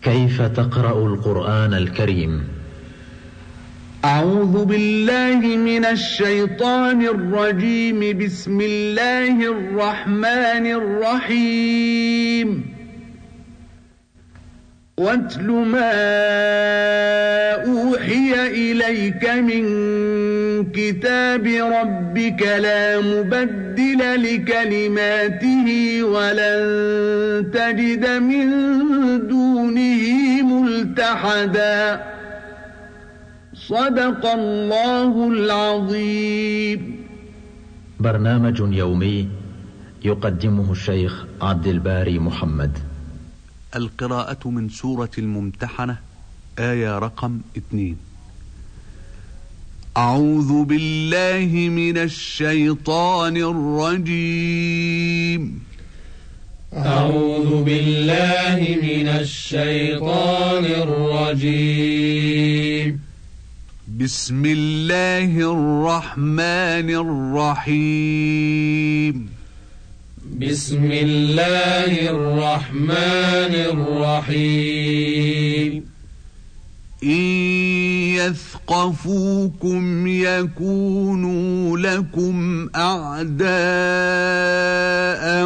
كيف تقرأ القرآن الكريم؟ أعوذ بالله من الشيطان الرجيم. بسم الله الرحمن الرحيم. واتل ما أوحي إليك من كتاب ربك لا مبدل لكلماته ولن تجد من دونه ملتحدا. صدق الله العظيم. برنامج يومي يقدمه الشيخ عبد الباري محمد. القراءة من سورة الممتحنة، آية رقم 2. أعوذ بالله من الشيطان الرجيم. أعوذ بالله من الشيطان الرجيم. بسم الله الرحمن الرحيم. بسم الله الرحمن الرحيم. إن يثقفوكم يكونوا لكم أعداء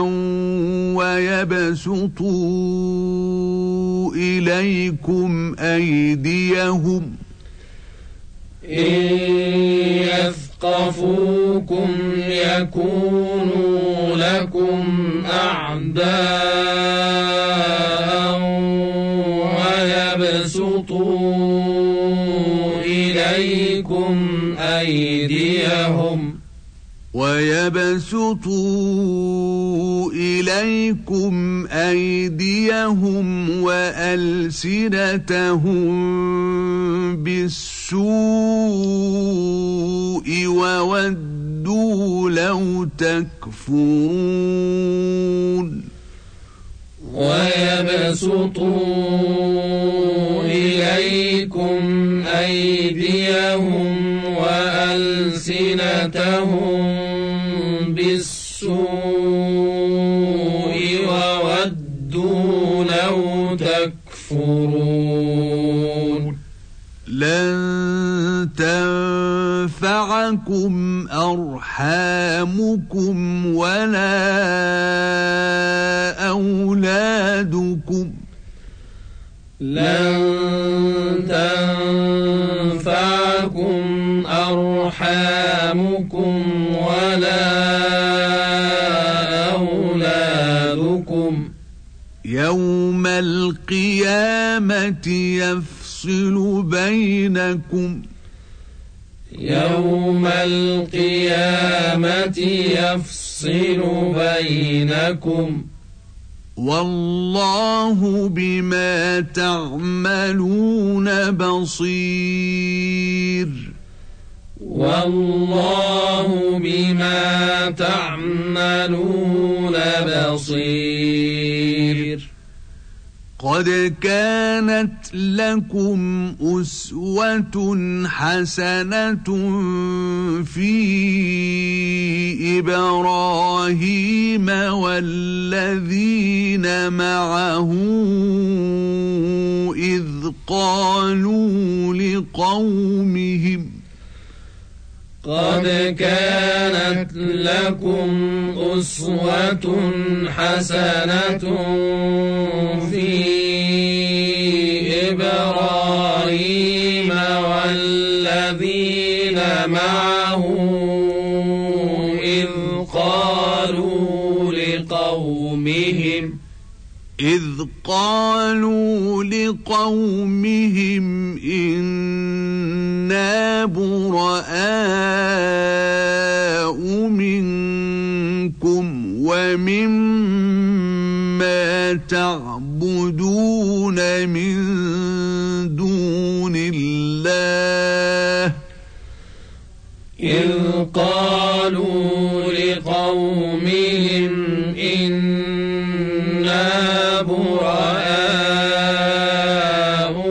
ويبسطوا إليكم أيديهم. إن يثقفوكم يكونوا لكم أعداء ويبسطوا إليكم أيديهم وألسنتهم بالسوء وودوا لو تكفرون. ويبسطوا إليكم أيديهم وألسنتهم بالسوء وودوا لو تكفرون. لن تنفعكم أرحامكم ولا أولادكم. لن تنفعكم أرحامكم ولا أولادكم يوم القيامة يفصل بينكم. يوم القيامة يفصل بينكم. والله بما تعملون بصير. والله بما تعملون بصير. قد كانت لكم أسوة حسنة في إبراهيم والذين معه إذ قالوا لقومهم. قد كانت لكم أسوة حسنة في إبراهيم والذين معه إذ قالوا لقومهم إنا براء منكم ومما تعبدون من دون الله. إذ قالوا لقومهم إنا براء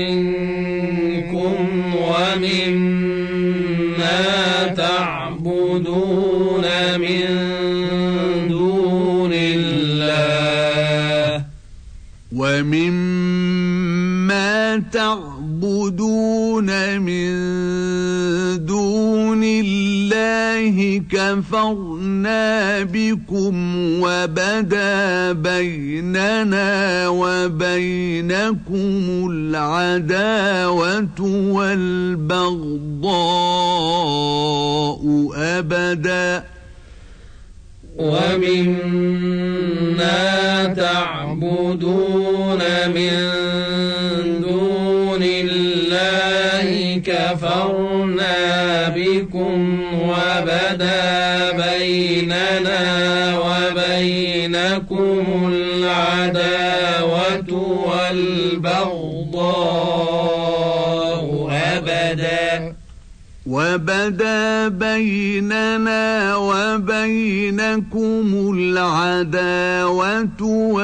منكم ومما تعبدون من دون الله. ومما تعبدون من دون الله كفرنا بكم وبدا بيننا وبينكم العداوة والبغضاء أبدا ومما تعبدون من دون الله كفرنا بكم وبدا بيننا وبينكم العداوة والبغضاء أبدا وبدا بيننا وبينكم العداوة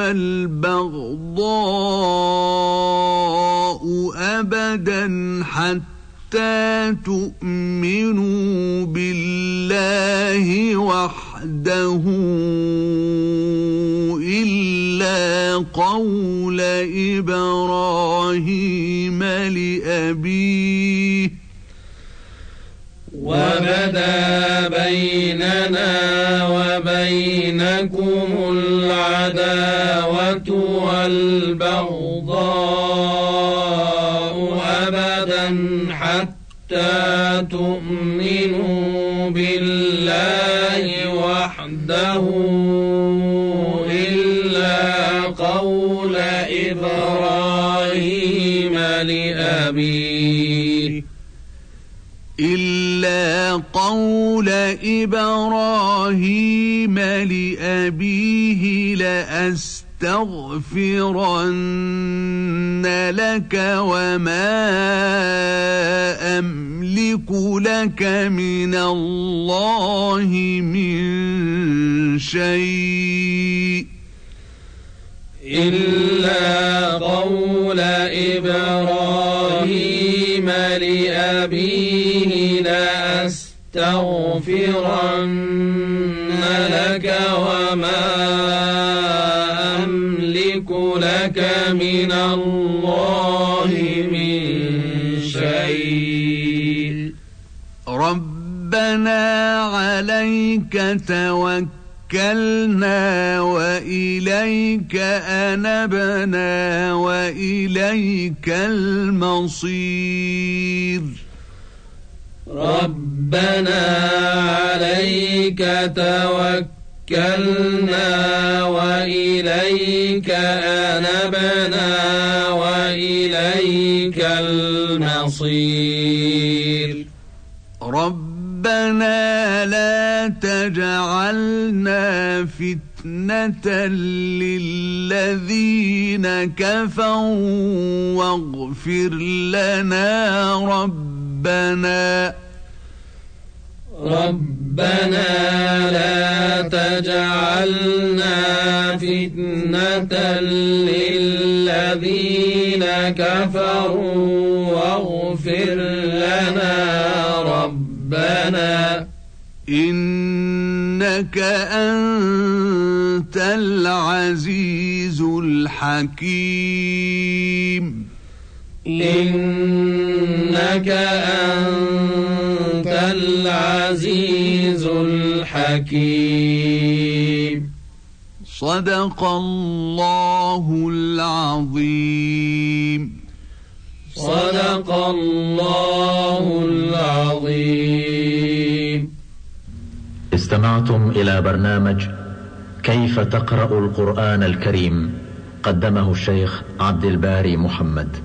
والبغضاء أبدا حتى تؤمنوا بالله وحده إلا قول إبراهيم لأبيه وبدا بيننا وبينكم العداوة والبغضاء أبدا حتى تؤمنوا بالله وحده إلا قول إبراهيم لأبيه لأستغفرن لك وما أملك لك من الله من شيء إلا قول إبراهيم لأبيه لأستغفرن لك وما أملك لك من الله من شيء ربنا عليك توكلنا وإليك أنبنا وإليك المصير ربنا عليك توكلنا وإليك أنبنا وإليك المصير ربنا لا تجعلنا فتنة للذين كفروا واغفر لنا ربنا لا تجعلنا فتنة للذين كفروا واغفر لنا ربنا إنك أنت العزيز الحكيم إنك أنت العزيز الحكيم صدق الله العظيم صدق الله العظيم. استمعتم إلى برنامج كيف تقرأ القرآن الكريم، قدمه الشيخ عبد الباري محمد.